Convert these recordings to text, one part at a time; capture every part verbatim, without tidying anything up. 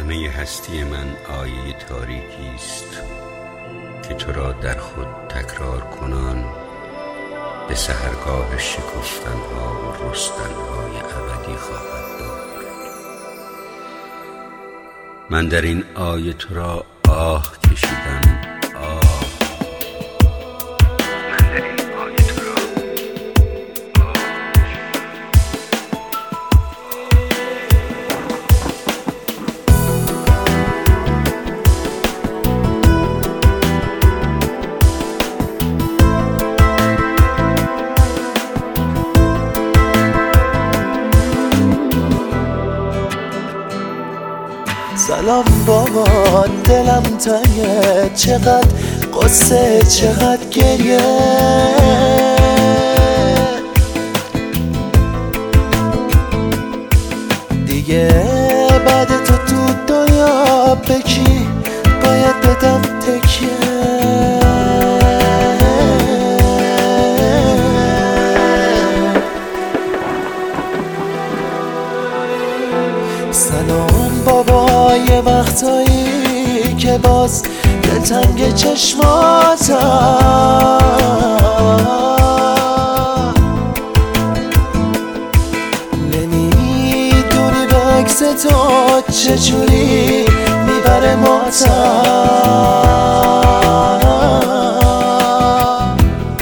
همه هستی من آیه تاریکی است که تو را در خود تکرار کنان به سحرگاه شکفتنها و رستنهای ابدی خواهد برد. من در این آیه تو را آه کشیدم، آه. من در این آیه تو را سلام بابا، دلم تنگه، چقدر قصه چقدر گریه. دیگه بعد تو تو دنیا بکی باید بدم تکیه. سلام بابا، یه وقتایی که باز دلتنگ چشماتم، نمیدونی به عکس تو چجوری میبره ماتم.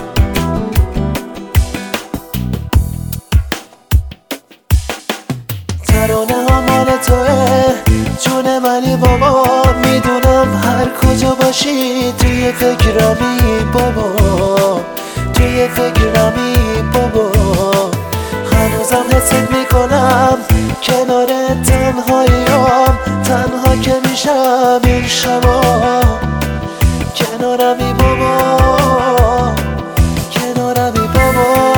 ترانه ها مال توه جون منی بابا، میدونم هر کجا باشی توی فکرمی بابا، توی فکرمی بابا. هنوزم حست میکنم کنار تنهاییام، تنها که میشم این شبا. کنارمی بابا، کنارمی بابا.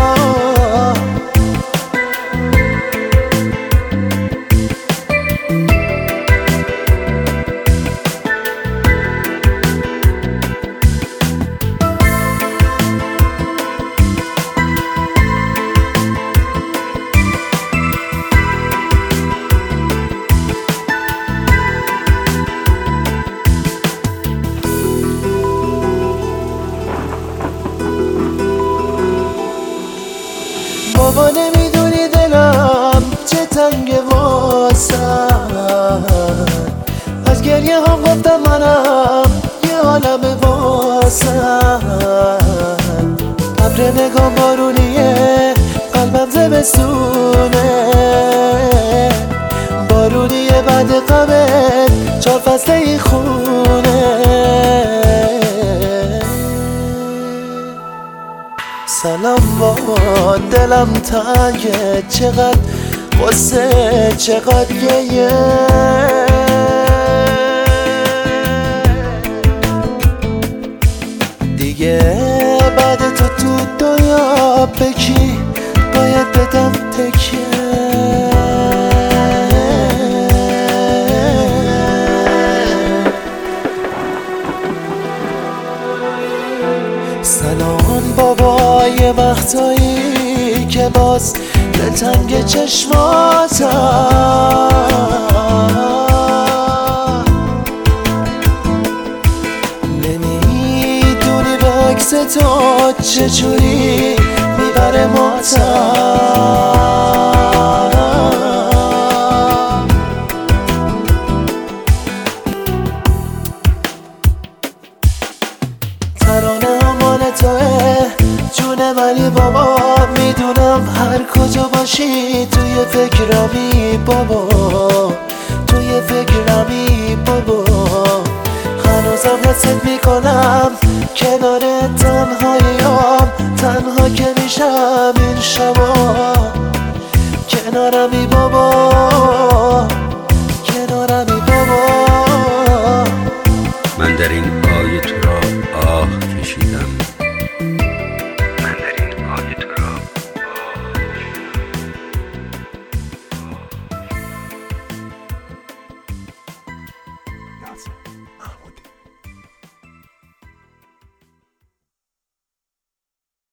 بابا نمیدونی دلم چه تنگه واسم، از گریه هم گفتم منم یه عالم واسم. ابر نگام بارونیه، قلبم زمستونه، بارونیه بعد غمت چار فصله ای خونه. سلام بابا، دلم تنگه، چقدر قصه چقدر گریه. دیگه بعد تو تو دنیا بکی باید بدم تکیه. سلام بابا، یه وقتایی که باز دلتنگ چشماتم، نمیدونی به عکس تو چجوری میبره ماتم. ترانه ها مال توه جون منی بابا، میدونم هر کجا باشی توی فکرمی بابا، توی فکرمی بابا. هنوزم حست میکنم کنار تنهاییام، تنها که میشم این شبا. کنارمی بابا.